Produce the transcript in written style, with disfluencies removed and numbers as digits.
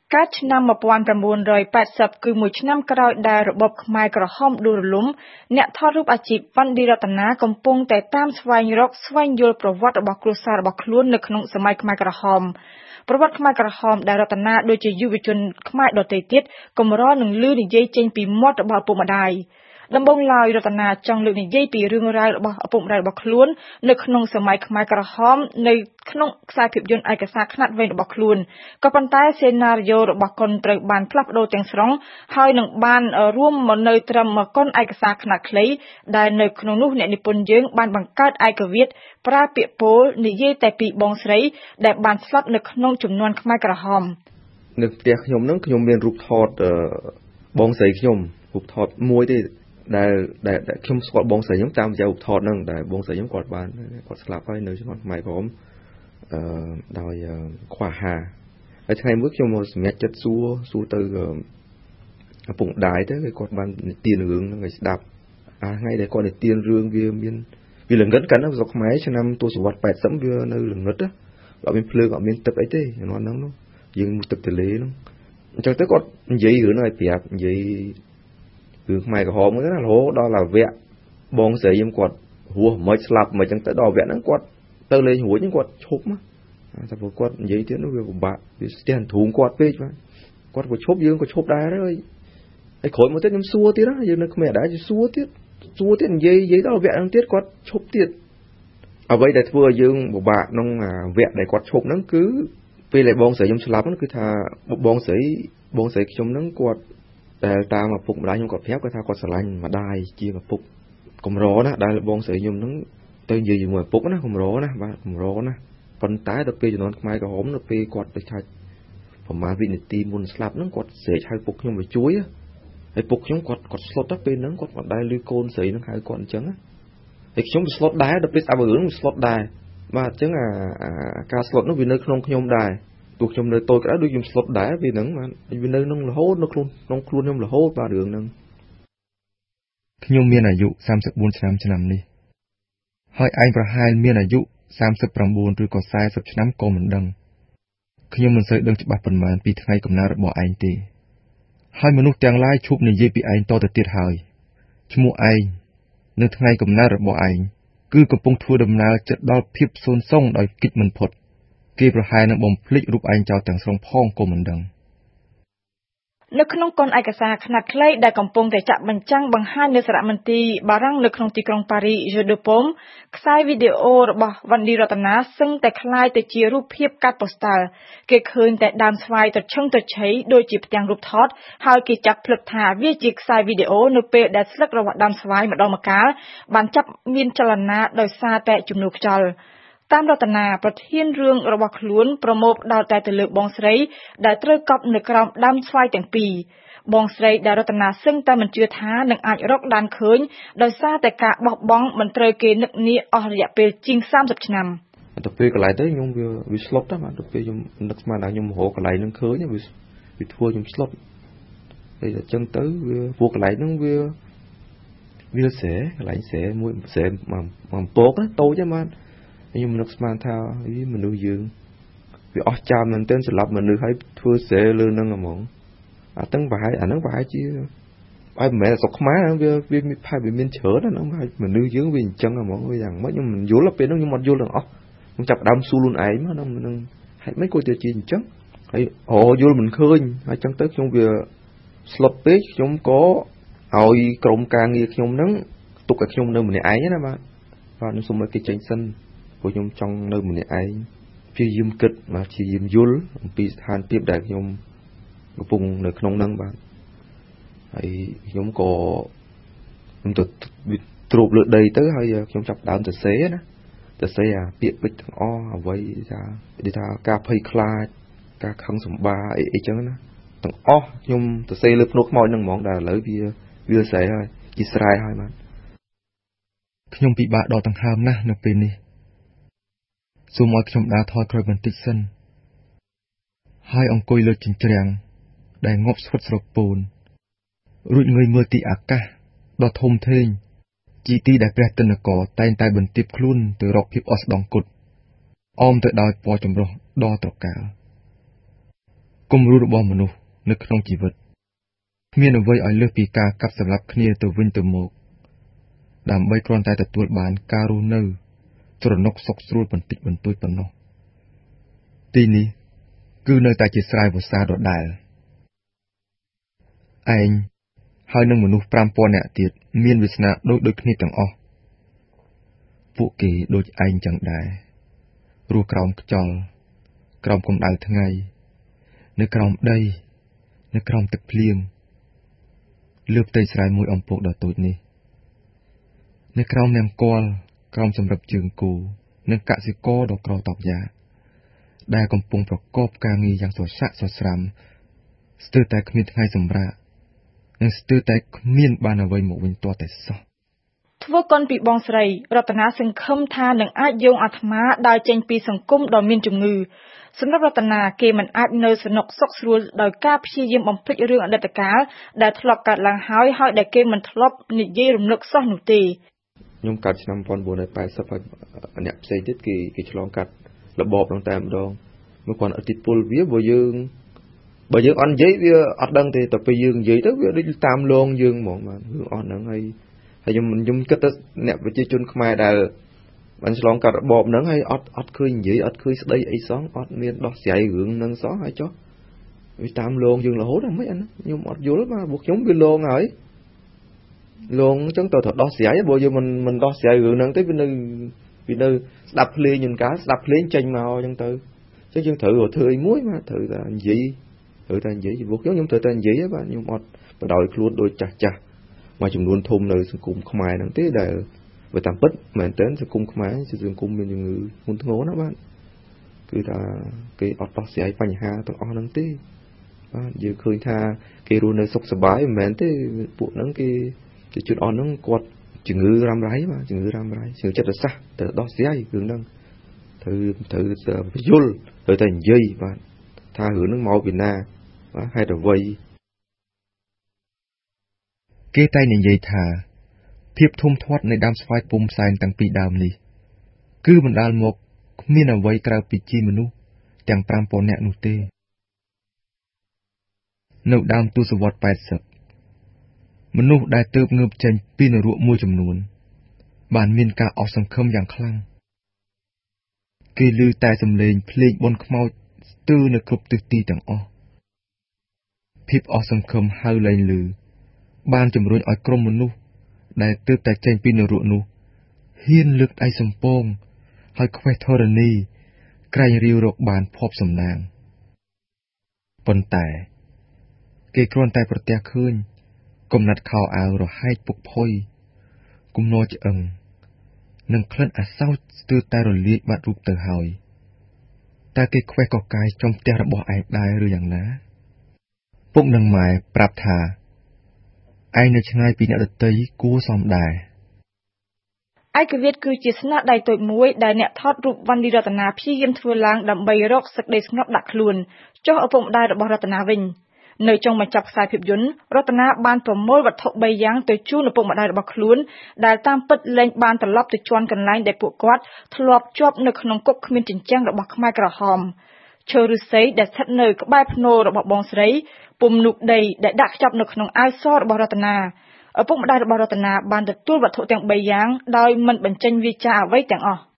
កាលឆ្នាំ1980គឺមួយឆ្នាំក្រោយដែលរបបខ្មែរក្រហមដួលរលំអ្នកថតរូបអាជីពវណ្ណឌីរតនាកំពុងតែតាមស្វែងរកស្វែងយល់ប្រវត្តិរបស់គ្រួសាររបស់ខ្លួននៅក្នុងសម័យខ្មែរក្រហមប្រវត្តិខ្មែរក្រហមដែលរតនាដូចជាយុវជនខ្មែរដទៃទៀតកម្រនឹងឮនិយាយចេញពីមាត់របស់ឪពុកម្ដាយដំបូងឡើយរតនាចង់លើកនិយាយពីរឿងរ៉ាវរបស់ឪពុកម្ដាយរបស់ខ្លួននៅក្នុងសម័យខ្មែរក្រហមនៅក្នុងខ្សែភាពយន្តឯកសារខ្នាតវែងរបស់ខ្លួនក៏ប៉ុន្តែសេណារីយ៉ូរបស់កុនត្រូវបានផ្លាស់ប្ដូរទាំងស្រុងហើយនឹងបានរួមមកនៅត្រឹមកុនឯកសារខ្នាតខ្លីដែលនៅក្នុងនោះអ្នកនិពន្ធយើងបានបង្កើតឯកវិទ្យប្រើពាក្យពោលនិយាយតែពីបងស្រីដែលបានស្លាប់នៅក្នុងជំនាន់ខ្មែរក្រហមនៅផ្ទះខ្ញុំនឹងខ្ញុំមានរូបថតបងស្រីខ្ញុំរូបថតមួយទេដែលខ្ញុំស្គាល់បងស្រីខ្ញុំតាមរយៈរូបថតហ្នឹងដែលបងស្រីខ្ញុំគាត់ស្លាប់ហើយនៅជំនាន់ខ្មែរក្រហមដោយខ្វះអាហារហើយថ្ងៃមួយខ្ញុំមកសម្រាប់ចិត្តសួរទៅឪពុកម្ដាយទៅគាត់បាននិទានរឿងហ្នឹងឲ្យស្ដាប់ថ្ងៃដែលគាត់និទានរឿងវាល្ងឹតកាន់ស្រុកខ្មែរឆ្នាំទសវត្សរ៍80វានៅល្ងឹតអត់មានភ្លើងអត់មានទឹកអីទេជំនាន់ហ្នឹងយើងមើលទឹកទន្លេហ្នឹងអញ្ចឹងទៅគាត់និយាយរឿងហ្នឹងឲ្យប្រាប់និយាយរឿងខ្មែរក្រហមហ្នឹងណារហូតដល់អាវៈបងស្រីខ្ញុំគាត់រស់មិនស្លាប់មិនអញ្ចឹងទៅដល់វគ្គហ្នឹងគាត់ទៅលេងរួចហ្នឹងគាត់ឈប់តែព្រោះគាត់និយាយទៀតនោះវាពិបាកវាស្ទះធូងគាត់ពេកបាទគាត់ក៏ឈប់យើងក៏ឈប់ដែរហើយក្រោយមកទៀតខ្ញុំសួរទៀតណាយើងនៅគ្មានដែរសួរទៀតនិយាយដល់វគ្គហ្នឹងទៀតគាត់ឈប់ទៀតអ្វីដែលធ្វើឲ្យយើងពិបាកក្នុងវគ្គដែលគាត់ឈប់ហ្នឹងគឺពេលដែលបងស្រីខ្ញុំស្លាប់ហ្នឹងគឺថាបងស្រីខ្ញុំហ្នឹងគាត់ដែលតាមឪពុកម្ដាយខ្ញុំគាត់ប្រាប់គាត់ថាគាត់ស្រឡាញ់ម្ដាយជាឪពុកកម្រណាដែលបងស្រីខ្ញុំហ្នឹងទៅនិយាយជាមួយឪពុកណាកម្រណាបាទកម្រណាប៉ុន្តែដល់ពេលជំនាន់ខ្មែរក្រហមនៅពេលគាត់ទៅឆាច់ប្រហែលវិនាទីមុនស្លាប់ហ្នឹងគាត់ស្រែកហៅពុកខ្ញុំទៅជួយហើយពុកខ្ញុំគាត់ស្លុតទៅពេលហ្នឹងគាត់មិនដែលឮកូនស្រីហ្នឹងហៅគាត់អញ្ចឹងហើយខ្ញុំក៏ស្លុតដែរដល់ពេលស្ដាប់រឿងស្លុតដែរបាទអញ្ចឹងការស្លុតនោះវានៅក្នុងខ្ញុំដែរទោះខ្ញុំនៅតូចក៏ដោយដូចខ្ញុំស្លុតដែរវាហ្នឹងបាទវានៅក្នុងរហូតនៅក្នុងខ្លួនខ្ញុំរហូតបាទរឿងហ្នឹងខ្ញុំមានអាយុ34ឆ្នាំនេះហើយឯងប្រហែលមានអាយុ39ឬក៏40ឆ្នាំក៏មិនដឹងខ្ញុំមិនសូវដឹងច្បាស់ប៉ុន្មានពីថ្ងៃកំណើតរបស់ឯងទេហើយមនុស្សទាំងឡាយឈប់និយាយពីឯងតទៅទៀតហើយឈ្មោះឯងនៅថ្ងៃកំណើតរបស់ឯងគឺកំពុងធ្វើដំណើរចិត្តដល់ភាពសូន្យសងដោយគិតមិនផុតគេប្រហែលនឹងបំភ្លេចរូបឯងចោលទាំងស្រុងផងក៏មិនដឹងនៅក្នុងកុនឯកសារខ្នាតខ្លីដែលកំពុងតែចាក់បញ្ចាំងបង្ហាញនៅសារមន្ទីរបារាំងនៅក្នុងទីក្រុងប៉ារីស Jeu de Paume ខ្សែវីដេអូរបស់វណ្ណឌីរតនាសឹងតែคล้ายទៅជារូបភាពកាត់ប៉ូស្តាល់គេឃើញតែដើមស្វាយត្រឈឹងត្រឈៃដូចជាផ្ទាំងរូបថតហើយគេចាត់ភ្លឹកថាវាជាខ្សែវីដេអូនៅពេលដែលស្លឹករបស់ដើមស្វាយម្ដងម្កាលបានចាប់មានចលនាដោយសារតែជំនួខ្យល់តាមរតនាប្រធានរឿងរបស់ខ្លួនប្រមូលផ្ដោតតែទៅលើបងស្រីដែលត្រូវកប់នៅក្រោមដើមស្វាយទាំងពីរបងស្រីដែលរតនាសឹងតែមិនជឿថានឹងអាចរកដានឃើញដោយសារតែការបោះបង់មិនត្រូវគេនឹកនាអស់រយៈពេលជាង30ឆ្នាំទៅពេលកន្លែងទៅខ្ញុំវាស្លុតដែរបាទទៅពេលខ្ញុំនឹកស្មានថាខ្ញុំរកកន្លែងហ្នឹងឃើញវាធ្វើខ្ញុំស្លុតហើយតែចឹងទៅវាពួកកន្លែងហ្នឹងវាស្រែកន្លែងស្រែមួយស្រែមួយពកតូចហ្នឹងបាទខ្ញុំនឹកស្មានថាមនុស្សយើងវាអស់ចាមមែនទែនសម្រាប់មនុស្សឲ្យធ្វើស្រែលើហ្នឹងហ្មងអាហ្នឹងប្រហែលជាហើយមិនមែនស្រុកខ្មែរវាផែវាមានច្រើនហ្នឹងហើយមនុស្សយើងវាអញ្ចឹងហ្មងវាយ៉ាងម៉េចខ្ញុំមិនយល់ពេលហ្នឹងខ្ញុំអត់យល់ទាំងអស់ខ្ញុំចាប់ដើមស៊ូខ្លួនឯងមកហ្នឹងហេតុម៉េចគាត់ទៅជាអញ្ចឹងហើយយល់មិនឃើញហើយអញ្ចឹងទៅខ្ញុំវាស្លុតពេកខ្ញុំក៏ឲ្យក្រុមការងារខ្ញុំហ្នឹងទុកឲ្យខ្ញុំនៅម្នាក់ឯងណាបាទខ្ញុំសុំឲ្យគេចេញសិនព្រោះខ្ញុំចង់នៅម្នាក់ឯងព្យាយាមគិតបាទព្យាយាមយល់អំពីស្ថានភាពដែលខ្ញុំកំពុងនៅក្នុងហ្នឹងបាទហើយខ្ញុំក៏ទៅទ្រូបលើដីទៅហើយខ្ញុំចាប់ដើមសរសេរណាសរសេរអាពាក្យពេចន៍ទាំងអស់អ្វីថាការភ័យខ្លាចការខឹងសម្បាអីចឹងណាទាំងអស់ខ្ញុំសរសេរលើភ្នែកខ្មោចហ្នឹងហ្មងដែលឥឡូវវាស្រែហើយជាស្រែហើយបាទខ្ញុំពិបាកដល់ដង្ហើមណាស់នៅពេលនេះសូមឲ្យខ្ញុំដើរថយក្រោយបន្តិចសិនហើយអង្គុយលើជញ្ជ្រាំងដែលងប់ស្វិតស្រពោនរួចងើយមើលទីអាកាសដ៏ធំធេងជាទីដែលព្រះទិនគរតែងតែបន្ទាបខ្លួនទៅរកភាពអស្ដង់គត់អមទៅដោយពណ៌ចម្រុះដ៏ត្រកាលគំរូរបស់មនុស្សនៅក្នុងជីវិតគ្មានអ្វីឲ្យលើសពីការកាប់សម្លាប់គ្នាទៅវិញទៅមកដើម្បីគ្រាន់តែទទួលបានការរស់នៅទ្រណុកសុខស្រួលបន្តិចបន្តួចប៉ុណ្ណោះទីនេះគឺនៅតែជាស្រែវស្សាដដែលឯងហើយនឹងមនុស្ស 5000 នាក់ទៀតមានវាសនាដូចគ្នាទាំងអស់ពួកគេដូចឯងចឹងដែររស់ក្រោមខ្យល់ក្រោមកម្ដៅថ្ងៃនៅក្រោមដីនៅក្រោមទឹកភ្លៀងលើផ្ទៃស្រែមួយអំពកដ៏តូចនេះនៅក្រោមនង្គ័លក្រោមសម្រាប់ជើងគោនិងកសិករដ៏ក្រតបយ៉ាដែលកំពុងប្រកបការងារយ៉ាងស្រសាក់ស្រស្រាំស្ទើរតែគ្មានថ្ងៃសម្រាកនិងស្ទើរតែគ្មានបានអ្វីមកវិញទាល់តែសោះធ្វើកុនពីបងស្រីរតនាសង្ឃឹមថានឹងអាចយកអាត្មាដើរចេញពីសង្គមដ៏មានជំងឺសម្រាប់រតនាគេមិនអាចនៅសនុកសុខស្រួលដោយការព្យាយាមបំភ្លេចរឿងអតីតកាលដែលធ្លាប់កើតឡើងហើយដែលគេមិនធ្លាប់និយាយរំលឹកសោះនោះទេខ្ញុំកាត់ឆ្នាំ1980ហើយអ្នកផ្សេងទៀតគេឆ្លងកាត់របបហ្នឹងតែម្ដងមកគាត់អតិពលវាបើយើងអត់និយាយវាអត់ដឹងទេតែពេលយើងនិយាយទៅវាដូចតាមលងយើងហ្មងបាទរឿងអស់ហ្នឹងហើយខ្ញុំគិតទៅអ្នកប្រជាជនខ្មែរដែលបានឆ្លងកាត់របបហ្នឹងហើយអត់ឃើញនិយាយអត់ឃើញស្ដីអីសោះអត់មានដោះស្រាយរឿងហ្នឹងសោះហើយចុះវាតាមលងយើងរហូតហ្នឹងមិនអាហ្នឹងខ្ញុំអត់យល់បាទពួកខ្ញុំវាលងហើយលងអញ្ចឹងទៅដោះស្រាយបើយើងមិនដោះស្រាយរឿងហ្នឹងទេវានៅស្ដាប់ភ្លេងយន្តការស្ដាប់ភ្លេងចេញមកអញ្ចឹងទៅអញ្ចឹងយើងត្រូវធ្វើអីមួយបាទត្រូវតែនិយាយពួកខ្ញុំត្រូវតែនិយាយបាទខ្ញុំអត់បដោយខ្លួនដូចចាស់មួយចំនួនធំនៅសង្គមខ្មែរហ្នឹងទេដែលបើតាមពិតមែនតើសង្គមខ្មែរជាសង្គមមានជំងឺធ្ងន់ធ្ងរណាបាទគឺថាគេអត់ដោះស្រាយបញ្ហាទាំងអស់ហ្នឹងទេបាទយើងឃើញថាគេរស់នៅសុខសប្បាយមិនមែនទេពួកហ្នឹងគេជនអស់ហ្នឹងគាត់ជំងឺរ៉ាំរ៉ៃបាទជំងឺចិត្តសាស្ត្រទៅដោះស្រាយរឿងហ្នឹងត្រូវបញ្យល់ត្រូវតែនិយាយបាទថារឿងហ្នឹងមកពីណាបាទហេតុអ្វីគេតែនិយាយថាភាពធំធាត់នៃដើមស្វាយពុំផ្សែងតាំងពីដើមនេះគឺបណ្ដាលមកគ្មានអ្វីក្រៅពីជីមនុស្សទាំង 5000 នាក់នោះទេនៅដើមទសវត្សរ៍ 80មនុស្សដែលទើបងើបចេញពីនរកមួយចំនួនបានមានការអស់សង្ឃឹមយ៉ាងខ្លាំងគេឮតែសំឡេងភ្លេងបុណ្យខ្មោចស្ទើរនៅគ្រប់ទិសទីទាំងអស់ភាពអស់សង្ឃឹមហៅលែងឮបានជំរុញឲ្យក្រុមមនុស្សដែលទើបតែចេញពីនរកនោះហ៊ានលើកដៃសំពងហើយខ្វេះធរណីក្រែងរាវរកបានភ័ព្វសំណាងប៉ុន្តែគេគ្រាន់តែប្រទះឃើញកំណាត់ខោអាវរហែកពុកផុយគំនរឆ្អឹងនិងក្លិនអាសោចស្ទើរតែរលាយបាត់រូបទៅហើយតើគេខ្វេះកកាយចំផ្ទះរបស់ឯងដែរឬយ៉ាងណាពុកនិងម៉ែប្រាប់ថាឯងនៅឆ្ងាយពីអ្នកដតីគួរសមដែរឯកវិទ្យគឺជាស្នាដៃតូចមួយដែលអ្នកថតរូបវណ្ឌីរតនាព្យាយាមធ្វើឡើងដើម្បីរកសេចក្តីស្ងប់ដាក់ខ្លួនចុះឪពុកម្ដាយរបស់រតនាវិញនៅចុងបញ្ចប់ខ្សែភាពយន្តរតនាបានប្រមូលវត្ថុ3យ៉ាងទៅជូនឪពុកម្ដាយរបស់ខ្លួនដែលតាមពិតលែងបានត្រឡប់ទៅជាន់កន្លែងដែលពួកគាត់ធ្លាប់ជាប់នៅក្នុងគុកគ្មានជញ្ជាំងរបស់ខ្មែរក្រហមឈើឫស្សីដែលស្ថិតនៅក្បែរភ្នូររបស់បងស្រីពុំនូកដីដែលដាក់ខ្ចប់នៅក្នុងអាវសរបស់រតនាឪពុកម្ដាយរបស់រតនាបានទទួលវត្ថុទាំង3យ៉ាងដោយមិនបញ្ចេញវាចាអ្វីទាំងអស់